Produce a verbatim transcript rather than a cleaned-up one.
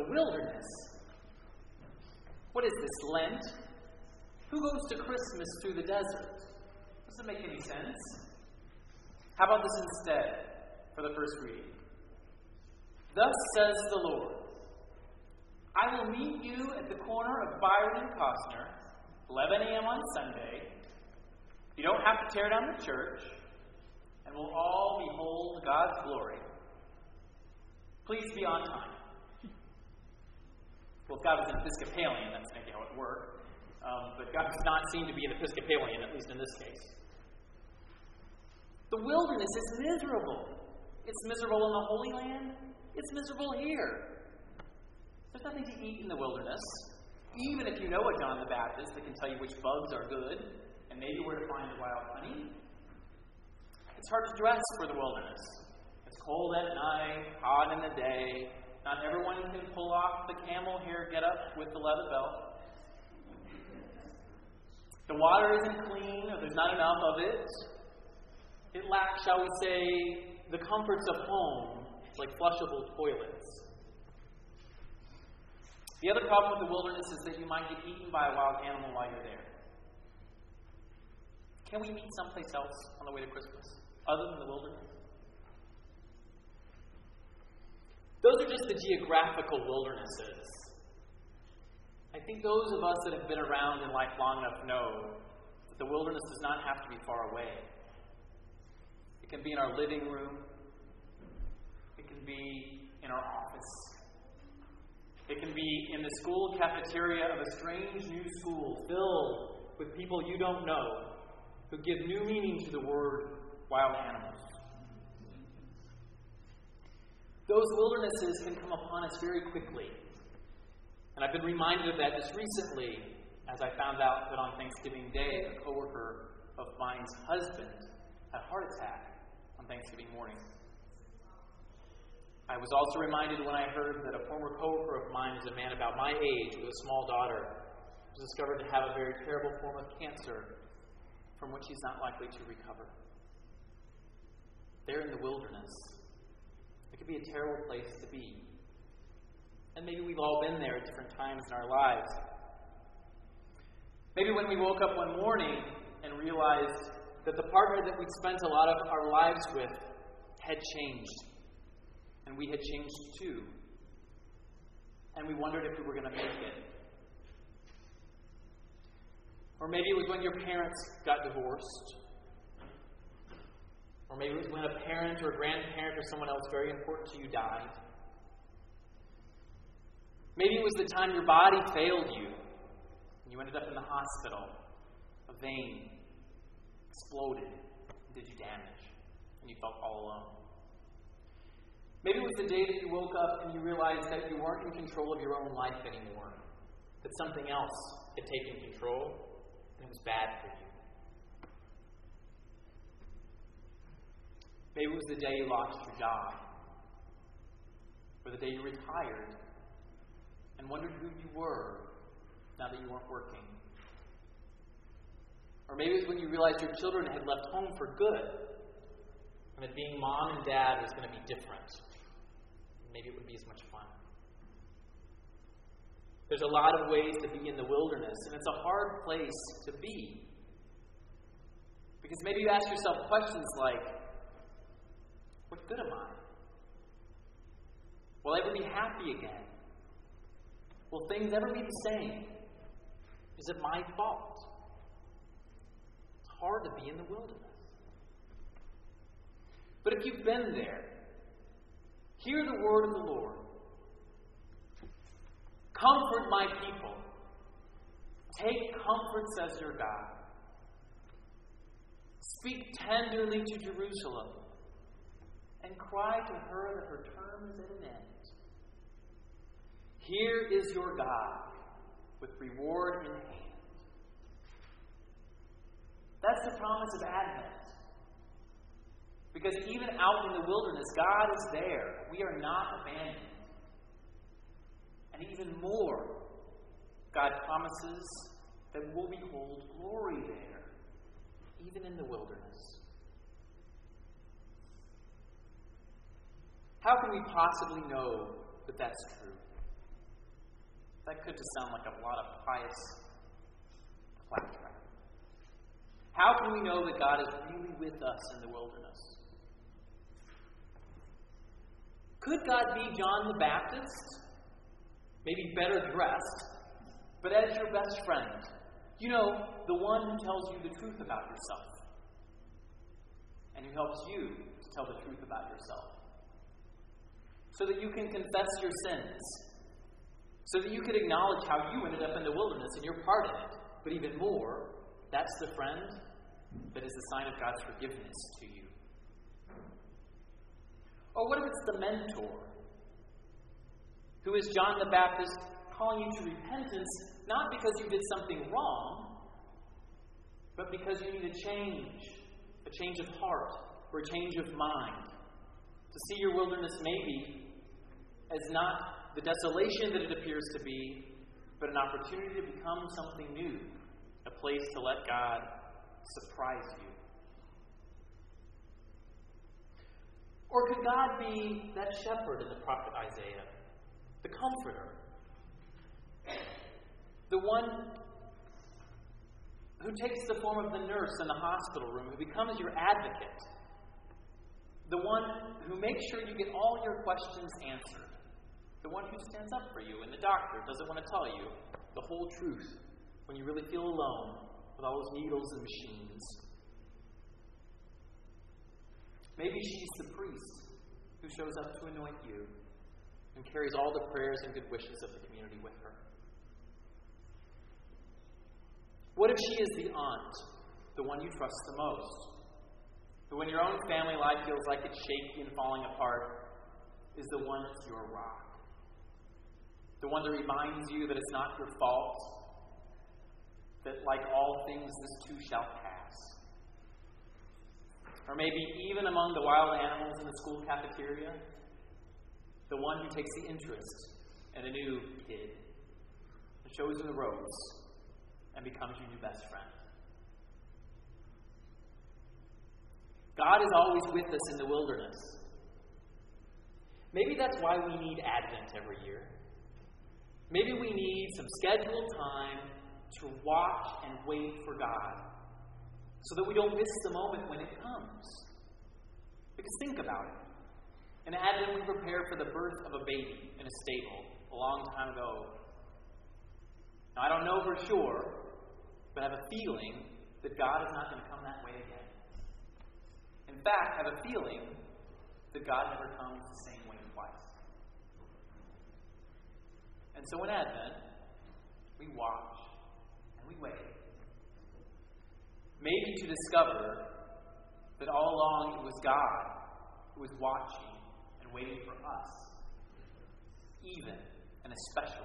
wilderness? What is this, Lent? Who goes to Christmas through the desert? Doesn't make any sense. How about this instead for the first reading? Thus says the Lord, I will meet you at the corner of Byron and Costner, eleven a.m. on Sunday. You don't have to tear down the church, and we'll all behold God's glory. Please be on time. Well, if God was an Episcopalian, that's maybe how it worked. Um, but God does not seem to be an Episcopalian, at least in this case. The wilderness is miserable. It's miserable in the Holy Land. It's miserable here. There's nothing to eat in the wilderness. Even if you know a John the Baptist that can tell you which bugs are good and maybe where to find the wild honey. It's hard to dress for the wilderness. It's cold at night, hot in the day. Not everyone can pull off the camel hair getup with the leather belt. The water isn't clean, or there's not enough of it. It lacks, shall we say, the comforts of home, like flushable toilets. The other problem with the wilderness is that you might get eaten by a wild animal while you're there. Can we meet someplace else on the way to Christmas, other than the wilderness? Those are just the geographical wildernesses. I think those of us that have been around in life long enough know that the wilderness does not have to be far away. It can be in our living room. It can be in our office. It can be in the school cafeteria of a strange new school filled with people you don't know who give new meaning to the word wild animals. Those wildernesses can come upon us very quickly. And I've been reminded of that just recently as I found out that on Thanksgiving Day, a coworker of mine's husband had a heart attack on Thanksgiving morning. I was also reminded when I heard that a former coworker of mine is a man about my age with a small daughter was discovered to have a very terrible form of cancer from which he's not likely to recover. There in the wilderness, it could be a terrible place to be. And maybe we've all been there at different times in our lives. Maybe when we woke up one morning and realized that the partner that we'd spent a lot of our lives with had changed. And we had changed too. And we wondered if we were going to make it. Or maybe it was when your parents got divorced. Or maybe it was when a parent or a grandparent or someone else very important to you died. Maybe it was the time your body failed you and you ended up in the hospital. A vein exploded and did you damage and you felt all alone. Maybe it was the day that you woke up and you realized that you weren't in control of your own life anymore. That something else had taken control and it was bad for you. Maybe it was the day you lost your job. Or the day you retired and wondered who you were now that you weren't working. Or maybe it was when you realized your children had left home for good and that being mom and dad was going to be different. Maybe it would be as much fun. There's a lot of ways to be in the wilderness, and it's a hard place to be. Because maybe you ask yourself questions like, what good am I? Will I ever be happy again? Will things ever be the same? Is it my fault? It's hard to be in the wilderness. But if you've been there, hear the word of the Lord. Comfort my people. Take comfort, says your God. Speak tenderly to Jerusalem and cry to her that her term is at an end. Here is your God with reward in hand. That's the promise of Advent. Because even out in the wilderness, God is there. We are not abandoned. And even more, God promises that we'll behold glory there, even in the wilderness. How can we possibly know that that's true? That could just sound like a lot of pious claptrap. How can we know that God is really with us in the wilderness? Could God be John the Baptist? Maybe better dressed, but as your best friend. You know, the one who tells you the truth about yourself. And who helps you to tell the truth about yourself. So that you can confess your sins. So that you can acknowledge how you ended up in the wilderness and you're part of it. But even more, that's the friend that is a sign of God's forgiveness to you. Or what if it's the mentor, who is John the Baptist, calling you to repentance, not because you did something wrong, but because you need a change, a change of heart, or a change of mind, to see your wilderness maybe as not the desolation that it appears to be, but an opportunity to become something new, a place to let God surprise you. Or could God be that shepherd in the prophet Isaiah, the comforter, the one who takes the form of the nurse in the hospital room, who becomes your advocate, the one who makes sure you get all your questions answered, the one who stands up for you when the doctor doesn't want to tell you the whole truth, when you really feel alone with all those needles and machines. Maybe she's the priest who shows up to anoint you and carries all the prayers and good wishes of the community with her. What if she is the aunt, the one you trust the most, who when your own family life feels like it's shaky and falling apart, is the one that's your rock, the one that reminds you that it's not your fault, that like all things this too shall pass. Or maybe even among the wild animals in the school cafeteria, the one who takes the interest in a new kid and shows him the ropes and becomes your new best friend. God is always with us in the wilderness. Maybe that's why we need Advent every year. Maybe we need some scheduled time to watch and wait for God, so that we don't miss the moment when it comes. Because think about it. In Advent, we prepare for the birth of a baby in a stable a long time ago. Now, I don't know for sure, but I have a feeling that God is not going to come that way again. In fact, I have a feeling that God never comes the same way twice. And so in Advent, we watch and we wait. Maybe to discover that all along it was God who was watching and waiting for us, even and especially